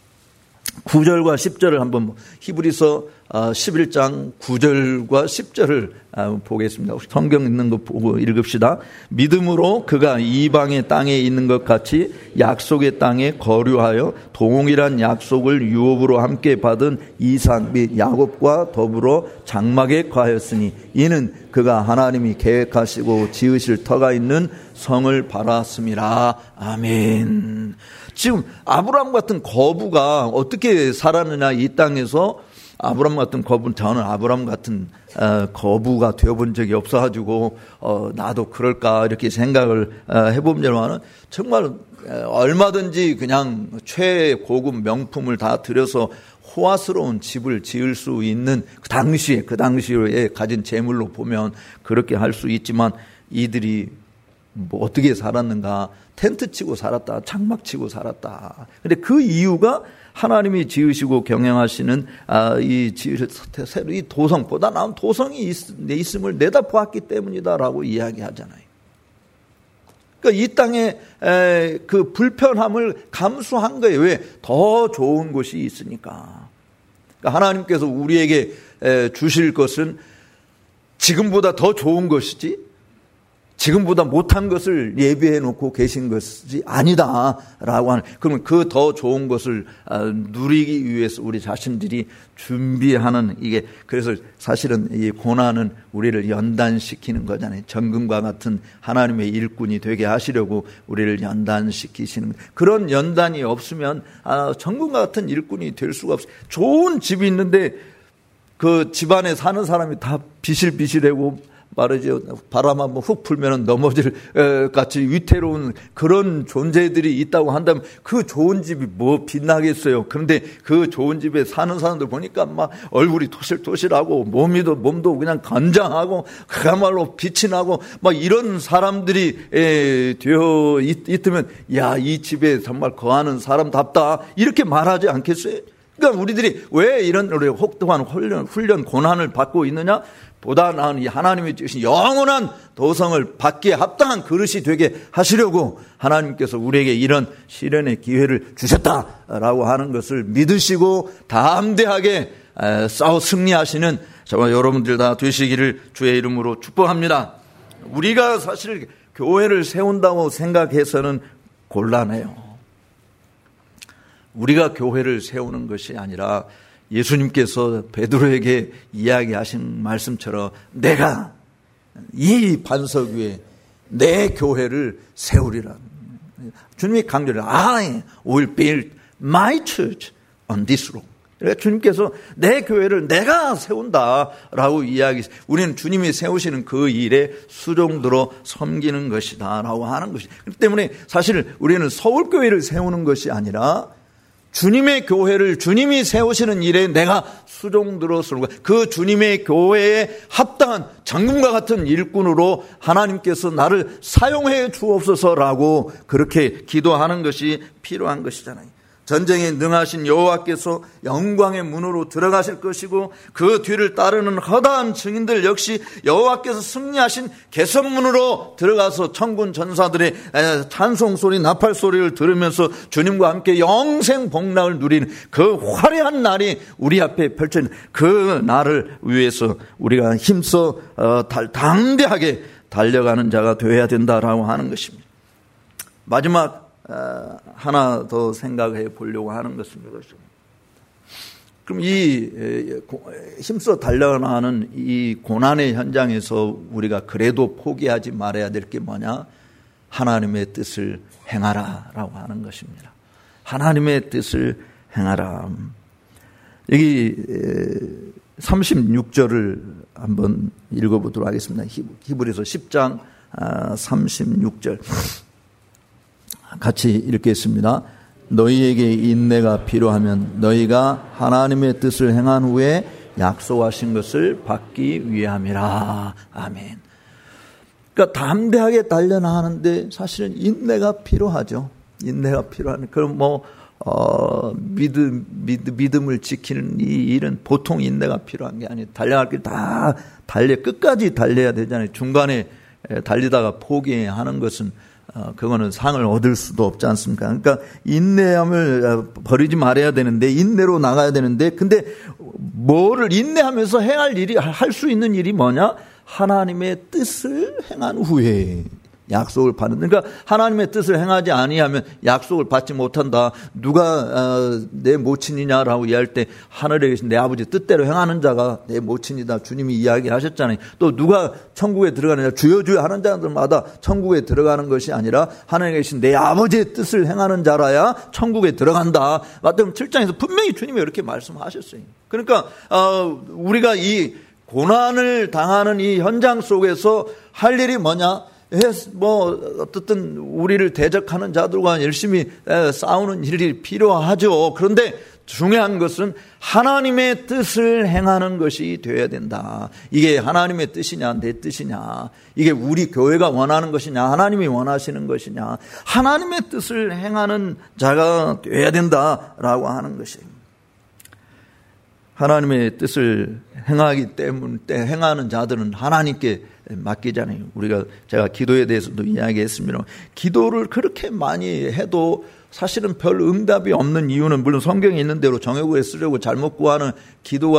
9절과 10절을 한번, 히브리서 11장 9절과 10절을 보겠습니다. 성경 있는 거 보고 읽읍시다. 믿음으로 그가 이방의 땅에 있는 것 같이 약속의 땅에 거류하여 동일한 약속을 유업으로 함께 받은 이삭 및 야곱과 더불어 장막에 거하였으니 이는 그가 하나님이 계획하시고 지으실 터가 있는 성을 바랐음이라. 아멘. 지금 아브라함 같은 거부가 어떻게 살았느냐, 이 땅에서. 아브라함 같은 거부는, 저는 아브라함 같은 거부가 되어본 적이 없어가지고 나도 그럴까 이렇게 생각을 해보면은 정말 얼마든지 그냥 최고급 명품을 다 들여서 호화스러운 집을 지을 수 있는 그 당시에 가진 재물로 보면 그렇게 할 수 있지만 이들이 뭐 어떻게 살았는가? 텐트 치고 살았다, 장막 치고 살았다. 근데 그 이유가 하나님이 지으시고 경영하시는 이 도성보다 나은 도성이 있음을 내다보았기 때문이다라고 이야기하잖아요. 그러니까 이 땅에 그 불편함을 감수한 거예요. 왜? 더 좋은 곳이 있으니까. 그러니까 하나님께서 우리에게 주실 것은 지금보다 더 좋은 것이지 지금보다 못한 것을 예비해 놓고 계신 것이 아니다라고 하는, 그러면 그 더 좋은 것을 누리기 위해서 우리 자신들이 준비하는, 이게 그래서 사실은 이 고난은 우리를 연단시키는 거잖아요. 정금과 같은 하나님의 일꾼이 되게 하시려고 우리를 연단시키시는, 그런 연단이 없으면 정금과 같은 일꾼이 될 수가 없어요. 좋은 집이 있는데 그 집안에 사는 사람이 다 비실비실하고 말이죠, 바람 한번 훅 불면 넘어질 같이 위태로운 그런 존재들이 있다고 한다면 그 좋은 집이 뭐 빛나겠어요. 그런데 그 좋은 집에 사는 사람들 보니까 막 얼굴이 토실토실하고 몸도 그냥 건장하고 그야말로 빛이 나고 막 이런 사람들이 되어 있으면, 야, 이 집에 정말 거하는 사람답다 이렇게 말하지 않겠어요? 그러니까 우리들이 왜 이런 혹독한 훈련 고난을 받고 있느냐? 보다 나은 이 하나님이 주신 영원한 도성을 받기에 합당한 그릇이 되게 하시려고 하나님께서 우리에게 이런 시련의 기회를 주셨다라고 하는 것을 믿으시고 담대하게 싸워 승리하시는 저와 여러분들 다 되시기를 주의 이름으로 축복합니다. 우리가 사실 교회를 세운다고 생각해서는 곤란해요. 우리가 교회를 세우는 것이 아니라 예수님께서 베드로에게 이야기하신 말씀처럼 내가 이 반석 위에 내 교회를 세우리라. 주님이 강조를 I will build my church on this rock. 그러니까 주님께서 내 교회를 내가 세운다라고 이야기했어요. 우리는 주님이 세우시는 그 일에 수종들어 섬기는 것이다라고 하는 것이죠. 그렇기 때문에 사실 우리는 서울교회를 세우는 것이 아니라 주님의 교회를 주님이 세우시는 일에 내가 수종들어 쓰는 거예요. 그 주님의 교회에 합당한 장군과 같은 일꾼으로 하나님께서 나를 사용해 주옵소서라고 그렇게 기도하는 것이 필요한 것이잖아요. 전쟁에 능하신 여호와께서 영광의 문으로 들어가실 것이고 그 뒤를 따르는 허다한 증인들 역시 여호와께서 승리하신 개선문으로 들어가서 천군 전사들의 찬송 소리, 나팔 소리를 들으면서 주님과 함께 영생 복락을 누리는 그 화려한 날이 우리 앞에 펼쳐진 그 날을 위해서 우리가 힘써 당대하게 달려가는 자가 되어야 된다라고 하는 것입니다. 마지막 하나 더 생각해 보려고 하는 것입니다. 그럼 이 힘써 달려나가는 이 고난의 현장에서 우리가 그래도 포기하지 말아야 될 게 뭐냐? 하나님의 뜻을 행하라라고 하는 것입니다. 하나님의 뜻을 행하라. 여기 36절을 한번 읽어보도록 하겠습니다. 히브리서 10장 36절. 같이 읽겠습니다. 너희에게 인내가 필요하면 너희가 하나님의 뜻을 행한 후에 약속하신 것을 받기 위함이라. 아멘. 그러니까 담대하게 달려나가는데 사실은 인내가 필요하죠. 인내가 필요한. 그럼 믿음을 지키는 이 일은 보통 인내가 필요한 게 아니에요. 달려갈 길 다 끝까지 달려야 되잖아요. 중간에 달리다가 포기하는 것은 그거는 상을 얻을 수도 없지 않습니까? 그러니까 인내함을 버리지 말아야 되는데 인내로 나가야 되는데 근데 뭐를 인내하면서 할 수 있는 일이 뭐냐? 하나님의 뜻을 행한 후에 약속을 받는. 그러니까 하나님의 뜻을 행하지 아니하면 약속을 받지 못한다. 누가 내 모친이냐라고 이야기할 때 하늘에 계신 내 아버지 뜻대로 행하는 자가 내 모친이다. 주님이 이야기하셨잖아요. 또 누가 천국에 들어가느냐. 주여 주여 하는 자들마다 천국에 들어가는 것이 아니라 하늘에 계신 내 아버지의 뜻을 행하는 자라야 천국에 들어간다. 마태복음 7장에서 분명히 주님이 이렇게 말씀하셨어요. 그러니까 우리가 이 고난을 당하는 이 현장 속에서 할 일이 뭐냐? 어떻든 우리를 대적하는 자들과 열심히 싸우는 일이 필요하죠. 그런데 중요한 것은 하나님의 뜻을 행하는 것이 되어야 된다. 이게 하나님의 뜻이냐, 내 뜻이냐, 이게 우리 교회가 원하는 것이냐, 하나님이 원하시는 것이냐, 하나님의 뜻을 행하는 자가 되어야 된다라고 하는 것입니다. 하나님의 뜻을 행하기 때문에 행하는 자들은 하나님께 맡기잖아요. 제가 기도에 대해서도 이야기했습니다. 기도를 그렇게 많이 해도 사실은 별 응답이 없는 이유는 물론 성경에 있는 대로 정욕을 쓰려고 잘못 구하는 기도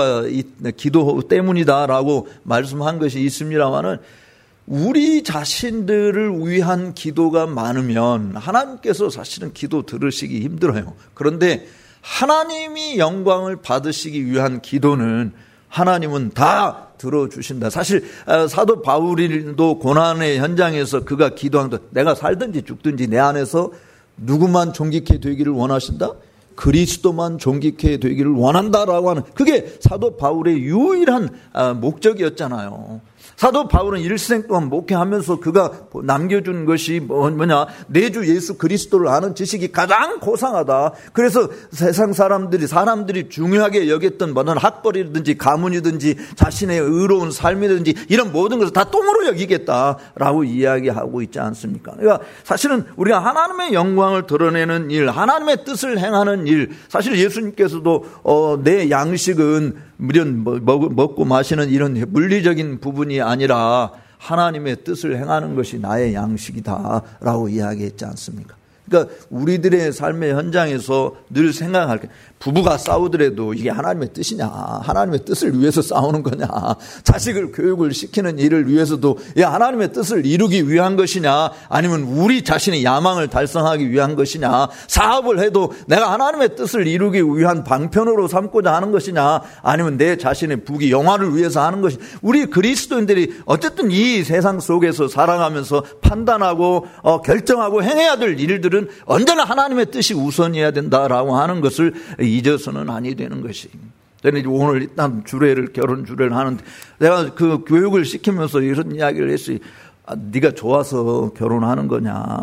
때문이다라고 말씀한 것이 있습니다만은 우리 자신들을 위한 기도가 많으면 하나님께서 사실은 기도 들으시기 힘들어요. 그런데 하나님이 영광을 받으시기 위한 기도는 하나님은 다 들어주신다. 사실 사도 바울도 고난의 현장에서 그가 기도한다. 내가 살든지 죽든지 내 안에서 누구만 존귀케 되기를 원하신다? 그리스도만 존귀케 되기를 원한다라고 하는 그게 사도 바울의 유일한 목적이었잖아요. 사도 바울은 일생 동안 목회하면서 그가 남겨준 것이 뭐냐? 내 주 예수 그리스도를 아는 지식이 가장 고상하다. 그래서 세상 사람들이 중요하게 여겼던 뭐든 학벌이든지 가문이든지 자신의 의로운 삶이든지 이런 모든 것을 다 똥으로 여기겠다라고 이야기하고 있지 않습니까? 그러니까 사실은 우리가 하나님의 영광을 드러내는 일, 하나님의 뜻을 행하는 일, 사실 예수님께서도 내 양식은 이런 먹고 마시는 이런 물리적인 부분이 아니라 하나님의 뜻을 행하는 것이 나의 양식이다라고 이야기했지 않습니까? 그러니까 우리들의 삶의 현장에서 늘 생각할 게 부부가 싸우더라도 이게 하나님의 뜻이냐, 하나님의 뜻을 위해서 싸우는 거냐, 자식을 교육을 시키는 일을 위해서도 하나님의 뜻을 이루기 위한 것이냐, 아니면 우리 자신의 야망을 달성하기 위한 것이냐, 사업을 해도 내가 하나님의 뜻을 이루기 위한 방편으로 삼고자 하는 것이냐, 아니면 내 자신의 부귀 영화를 위해서 하는 것이. 우리 그리스도인들이 어쨌든 이 세상 속에서 살아가면서 판단하고 결정하고 행해야 될 일들은 언제나 하나님의 뜻이 우선이어야 된다라고 하는 것을 잊어서는 아니 되는 것이. 오늘 일단 결혼 주례를 하는데 내가 그 교육을 시키면서 이런 이야기를 했어요. 네가 좋아서 결혼하는 거냐?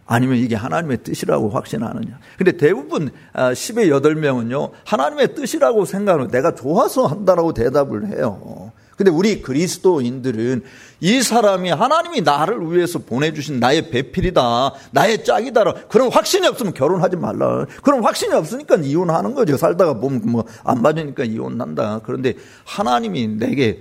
아니면 이게 하나님의 뜻이라고 확신하느냐. 근데 대부분 10의 8명은요, 하나님의 뜻이라고 생각하는, 내가 좋아서 한다라고 대답을 해요. 근데 우리 그리스도인들은 이 사람이 하나님이 나를 위해서 보내주신 나의 배필이다, 나의 짝이다, 그런 확신이 없으면 결혼하지 말라. 그런 확신이 없으니까 이혼하는 거죠. 살다가 보면 뭐 안 맞으니까 이혼한다. 그런데 하나님이 내게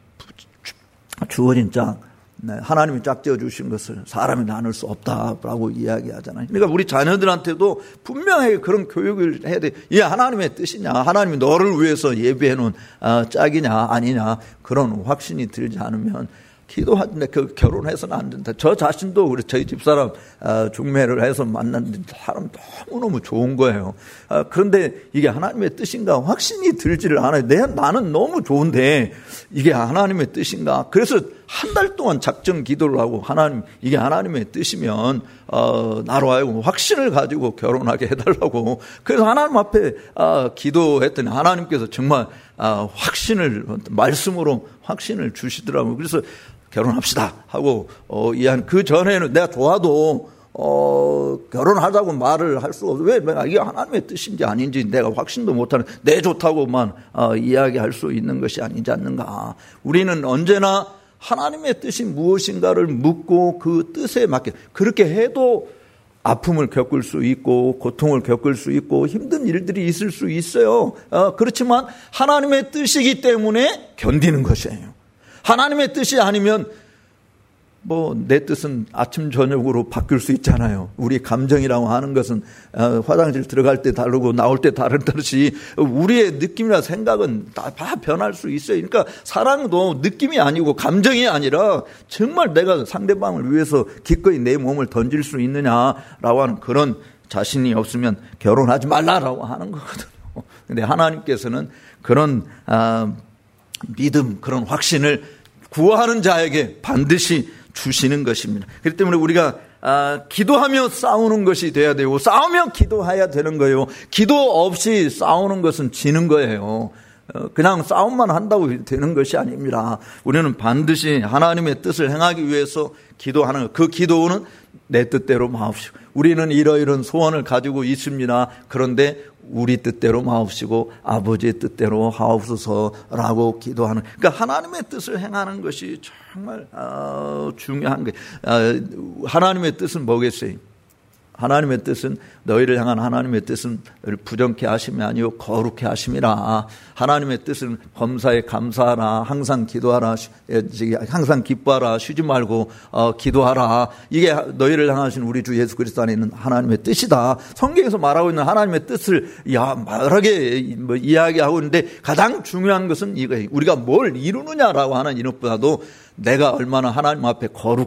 주어진 짝, 하나님이 짝지어 주신 것을 사람이 나눌 수 없다라고 이야기하잖아요. 그러니까 우리 자녀들한테도 분명하게 그런 교육을 해야 돼. 이게 하나님의 뜻이냐, 하나님이 너를 위해서 예비해 놓은 짝이냐 아니냐, 그런 확신이 들지 않으면 기도하는데 결혼해서는 안 된다. 저 자신도 우리 저희 집사람 중매를 해서 만났는데 사람 너무너무 좋은 거예요. 그런데 이게 하나님의 뜻인가 확신이 들지를 않아요. 나는 너무 좋은데 이게 하나님의 뜻인가. 그래서 한 달 동안 작정 기도를 하고, 하나님, 이게 하나님의 뜻이면 나로 하여금 확신을 가지고 결혼하게 해달라고. 그래서 하나님 앞에 기도했더니 하나님께서 정말 확신을, 말씀으로 확신을 주시더라고요. 그래서 결혼합시다 하고 이한 그 전에는 내가 좋아도 결혼하자고 말을 할 수가 없어. 왜? 내가 이게 하나님의 뜻인지 아닌지 내가 확신도 못하는, 내 좋다고만 이야기할 수 있는 것이 아니지 않는가. 우리는 언제나 하나님의 뜻이 무엇인가를 묻고 그 뜻에 맞게, 그렇게 해도 아픔을 겪을 수 있고 고통을 겪을 수 있고 힘든 일들이 있을 수 있어요. 그렇지만 하나님의 뜻이기 때문에 견디는 것이에요. 하나님의 뜻이 아니면 뭐 내 뜻은 아침 저녁으로 바뀔 수 있잖아요. 우리 감정이라고 하는 것은 화장실 들어갈 때 다르고 나올 때 다르듯이 우리의 느낌이나 생각은 다 변할 수 있어요. 그러니까 사랑도 느낌이 아니고 감정이 아니라 정말 내가 상대방을 위해서 기꺼이 내 몸을 던질 수 있느냐라고 하는 그런 자신이 없으면 결혼하지 말라라고 하는 거거든요. 그런데 하나님께서는 그런 믿음, 그런 확신을 구하는 자에게 반드시 주시는 것입니다. 그렇기 때문에 우리가 기도하며 싸우는 것이 돼야 되고, 싸우며 기도해야 되는 거예요. 기도 없이 싸우는 것은 지는 거예요. 그냥 싸움만 한다고 되는 것이 아닙니다. 우리는 반드시 하나님의 뜻을 행하기 위해서 기도하는 것. 그 기도는 내 뜻대로 마옵시고, 우리는 이러이러한 소원을 가지고 있습니다. 그런데 우리 뜻대로 마옵시고 아버지의 뜻대로 하옵소서라고 기도하는, 그러니까 하나님의 뜻을 행하는 것이 정말 중요한 거예요. 하나님의 뜻은 뭐겠어요? 하나님의 뜻은, 너희를 향한 하나님의 뜻은 부정케 하심이 아니요 거룩케 하심이라. 하나님의 뜻은 범사에 감사하라, 항상 기도하라, 항상 기뻐하라, 쉬지 말고 기도하라. 이게 너희를 향하신 우리 주 예수 그리스도 안에 있는 하나님의 뜻이다. 성경에서 말하고 있는 하나님의 뜻을 말하게 이야기하고 있는데, 가장 중요한 것은 이거예요. 우리가 뭘 이루느냐라고 하는 이것보다도 내가 얼마나 하나님 앞에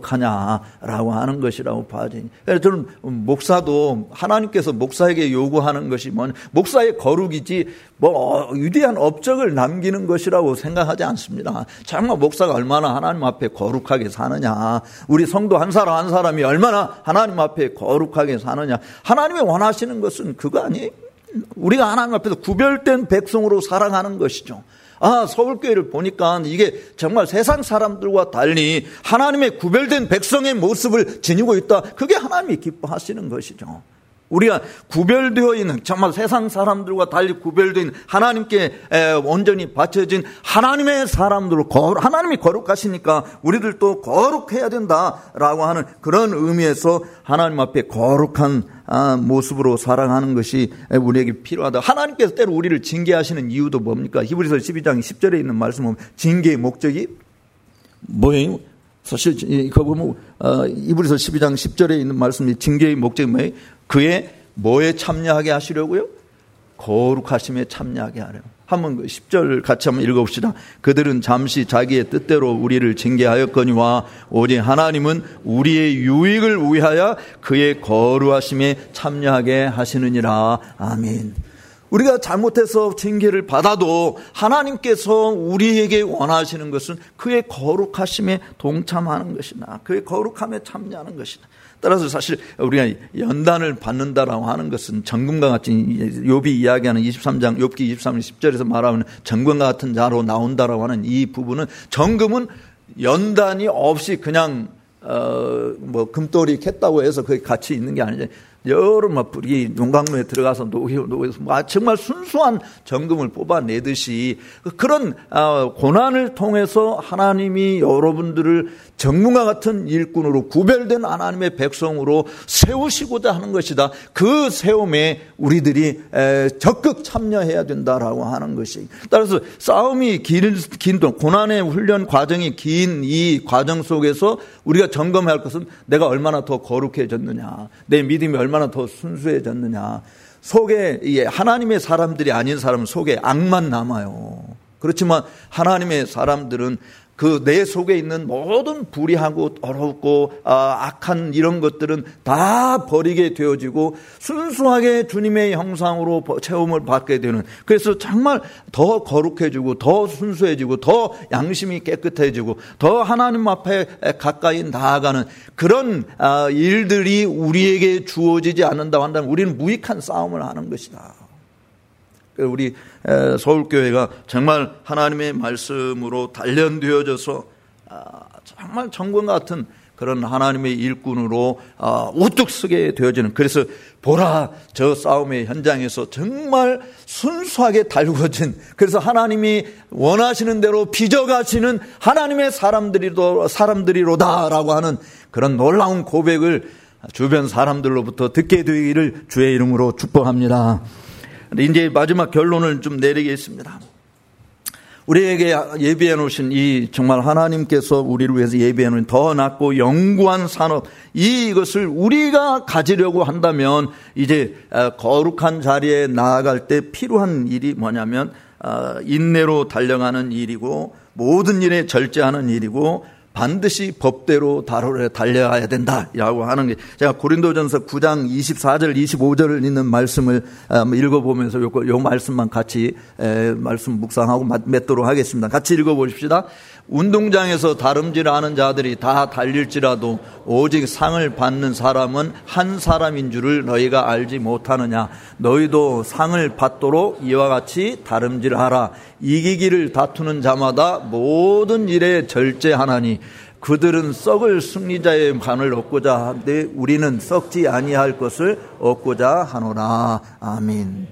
거룩하냐라고 하는 것이라고 봐야지. 저는 목사도 하나님께서 목사에게 요구하는 것이 뭐냐, 목사의 거룩이지 뭐 위대한 업적을 남기는 것이라고 생각하지 않습니다. 정말 목사가 얼마나 하나님 앞에 거룩하게 사느냐, 우리 성도 한 사람 한 사람이 얼마나 하나님 앞에 거룩하게 사느냐. 하나님이 원하시는 것은 그거 아니에요? 우리가 하나님 앞에서 구별된 백성으로 살아가는 것이죠. 서울교회를 보니까 이게 정말 세상 사람들과 달리 하나님의 구별된 백성의 모습을 지니고 있다. 그게 하나님이 기뻐하시는 것이죠. 우리가 구별되어 있는, 정말 세상 사람들과 달리 구별되어 있는, 하나님께 온전히 바쳐진 하나님의 사람들로, 하나님이 거룩하시니까 우리들도 거룩해야 된다라고 하는 그런 의미에서 하나님 앞에 거룩한 모습으로 살아가는 것이 우리에게 필요하다. 하나님께서 때로 우리를 징계하시는 이유도 뭡니까? 히브리서 12장 10절에 있는 말씀은 징계의 목적이 뭐예요? 사실 이거 보면 히브리서 12장 10절에 있는 말씀이 징계의 목적이 뭐예요? 그의 뭐에 참여하게 하시려고요? 거룩하심에 참여하게 하려고. 한번 10절 같이 한번 읽어봅시다. 그들은 잠시 자기의 뜻대로 우리를 징계하였거니와 오직 하나님은 우리의 유익을 위하여 그의 거룩하심에 참여하게 하시느니라. 아멘. 우리가 잘못해서 징계를 받아도 하나님께서 우리에게 원하시는 것은 그의 거룩하심에 동참하는 것이다. 그의 거룩함에 참여하는 것이다. 따라서 사실 우리가 연단을 받는다라고 하는 것은 정금과 같이, 욥이 이야기하는 23장 욥기 23장 10절에서 말하는 정금과 같은 자로 나온다라고 하는 이 부분은, 정금은 연단이 없이 그냥 뭐 금돌이 캤다고 해서 거기 같이 있는 게 아니죠. 여러 이 용광로에 들어가서 녹여서 정말 순수한 정금을 뽑아내듯이 그런 고난을 통해서 하나님이 여러분들을 정금과 같은 일꾼으로 구별된 하나님의 백성으로 세우시고자 하는 것이다. 그 세움에 우리들이 적극 참여해야 된다라고 하는 것이. 따라서 싸움이 긴 동안 고난의 훈련 과정이 긴 이 과정 속에서 우리가 점검해야 할 것은 내가 얼마나 더 거룩해졌느냐, 내 믿음이 얼마나 더 순수해졌느냐. 속에 하나님의 사람들이 아닌 사람은 속에 악만 남아요. 그렇지만 하나님의 사람들은 그 내 속에 있는 모든 불의하고 더럽고 악한 이런 것들은 다 버리게 되어지고 순수하게 주님의 형상으로 체험을 받게 되는, 그래서 정말 더 거룩해지고 더 순수해지고 더 양심이 깨끗해지고 더 하나님 앞에 가까이 나아가는 그런 일들이 우리에게 주어지지 않는다고 한다면 우리는 무익한 싸움을 하는 것이다. 우리 서울교회가 정말 하나님의 말씀으로 단련되어져서 정말 정권 같은 그런 하나님의 일꾼으로 우뚝 서게 되어지는, 그래서 보라 저 싸움의 현장에서 정말 순수하게 달구어진, 그래서 하나님이 원하시는 대로 빚어가시는 하나님의 사람들이로다라고 하는 그런 놀라운 고백을 주변 사람들로부터 듣게 되기를 주의 이름으로 축복합니다. 이제 마지막 결론을 좀 내리겠습니다. 우리에게 예비해 놓으신 이 정말 하나님께서 우리를 위해서 예비해 놓은 더 낫고 영구한 산업, 이것을 우리가 가지려고 한다면 이제 거룩한 자리에 나아갈 때 필요한 일이 뭐냐면 인내로 달려가는 일이고 모든 일에 절제하는 일이고 반드시 법대로 달려야 된다라고 하는 게, 제가 고린도전서 9장 24절 25절을 있는 말씀을 읽어보면서 요 말씀만 같이 말씀 묵상하고 맺도록 하겠습니다. 같이 읽어보십시다. 운동장에서 다름질하는 자들이 다 달릴지라도 오직 상을 받는 사람은 한 사람인 줄을 너희가 알지 못하느냐. 너희도 상을 받도록 이와 같이 다름질하라. 이기기를 다투는 자마다 모든 일에 절제하나니 그들은 썩을 승리자의 관을 얻고자 하되 우리는 썩지 아니할 것을 얻고자 하노라. 아멘.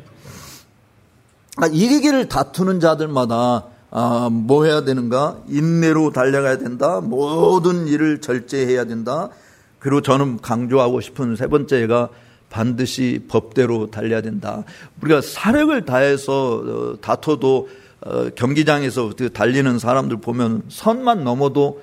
이기기를 다투는 자들마다 뭐 해야 되는가? 인내로 달려가야 된다. 모든 일을 절제해야 된다. 그리고 저는 강조하고 싶은 세 번째가 반드시 법대로 달려야 된다. 우리가 사력을 다해서 다퉈도 경기장에서 달리는 사람들 보면 선만 넘어도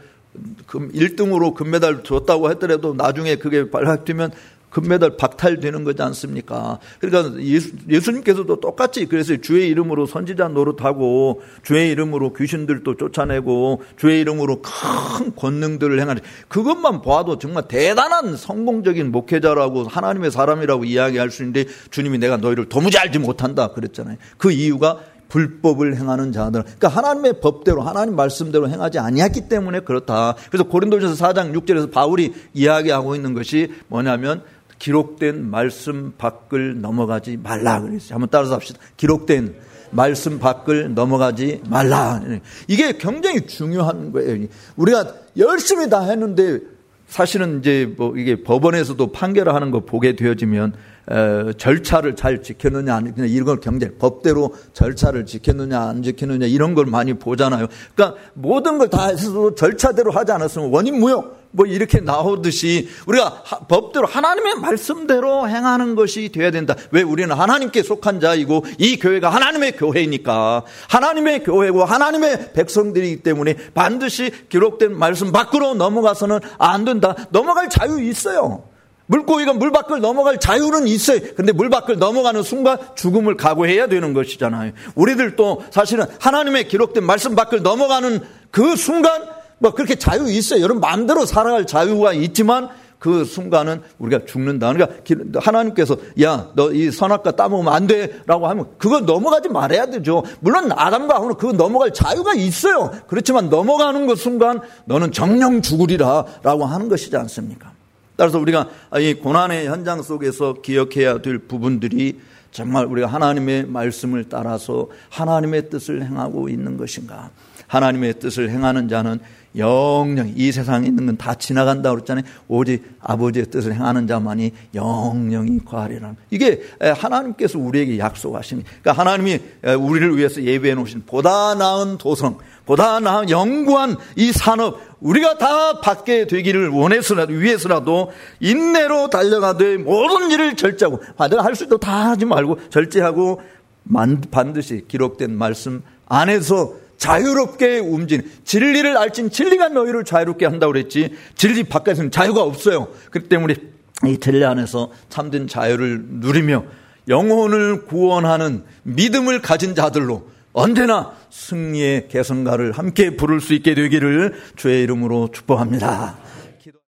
1등으로 금메달 줬다고 했더라도 나중에 그게 발각되면 금메달 박탈되는 거지 않습니까? 그러니까 예수님께서도 똑같이 그래서 주의 이름으로 선지자 노릇하고 주의 이름으로 귀신들도 쫓아내고 주의 이름으로 큰 권능들을 행하는, 그것만 봐도 정말 대단한 성공적인 목회자라고 하나님의 사람이라고 이야기할 수 있는데 주님이 내가 너희를 도무지 알지 못한다 그랬잖아요. 그 이유가 불법을 행하는 자들, 그러니까 하나님의 법대로 하나님 말씀대로 행하지 아니했기 때문에 그렇다. 그래서 고린도전서 4장 6절에서 바울이 이야기하고 있는 것이 뭐냐면 기록된 말씀 밖을 넘어가지 말라 그랬어요. 한번 따라서 합시다. 기록된 말씀 밖을 넘어가지 말라. 이게 굉장히 중요한 거예요. 우리가 열심히 다 했는데 사실은 이제 뭐 이게 법원에서도 판결을 하는 거 보게 되어지면 절차를 잘 지켰느냐 안 지켰느냐 이런 걸 경제 법대로 절차를 지켰느냐 안 지켰느냐 이런 걸 많이 보잖아요. 그러니까 모든 걸 다 해서도 절차대로 하지 않았으면 원인 무효 뭐 이렇게 나오듯이 우리가 법대로 하나님의 말씀대로 행하는 것이 돼야 된다. 왜? 우리는 하나님께 속한 자이고 이 교회가 하나님의 교회니까, 하나님의 교회고 하나님의 백성들이기 때문에 반드시 기록된 말씀 밖으로 넘어가서는 안 된다. 넘어갈 자유 있어요. 물고기가 물 밖을 넘어갈 자유는 있어요. 그런데 물 밖을 넘어가는 순간 죽음을 각오해야 되는 것이잖아요. 우리들도 사실은 하나님의 기록된 말씀 밖을 넘어가는 그 순간 뭐 그렇게 자유 있어요. 여러분 마음대로 살아갈 자유가 있지만 그 순간은 우리가 죽는다. 그러니까 하나님께서 야, 너 이 선악과 따먹으면 안 돼라고 하면 그거 넘어가지 말아야 되죠. 물론 아담과 하와는 그거 넘어갈 자유가 있어요. 그렇지만 넘어가는 그 순간 너는 정령 죽으리라라고 하는 것이지 않습니까? 따라서 우리가 이 고난의 현장 속에서 기억해야 될 부분들이 정말 우리가 하나님의 말씀을 따라서 하나님의 뜻을 행하고 있는 것인가, 하나님의 뜻을 행하는 자는 영영이, 이 세상에 있는 건 다 지나간다고 그랬잖아요. 오직 아버지의 뜻을 행하는 자만이 영영이 거하리라. 이게 하나님께서 우리에게 약속하신, 그러니까 하나님이 우리를 위해서 예비해 놓으신 보다 나은 도성, 보다 나은 영구한 이 산업, 우리가 다 받게 되기를 원해서라도, 위해서라도 인내로 달려가되 모든 일을 절제하고, 내가 할 수 있도록 다 하지 말고 절제하고 반드시 기록된 말씀 안에서 자유롭게 움직이는, 진리를 알진 진리가 너희를 자유롭게 한다고 그랬지, 진리 밖에서는 자유가 없어요. 그렇기 때문에 이 진리 안에서 참된 자유를 누리며 영혼을 구원하는 믿음을 가진 자들로 언제나 승리의 개성가를 함께 부를 수 있게 되기를 주의 이름으로 축복합니다.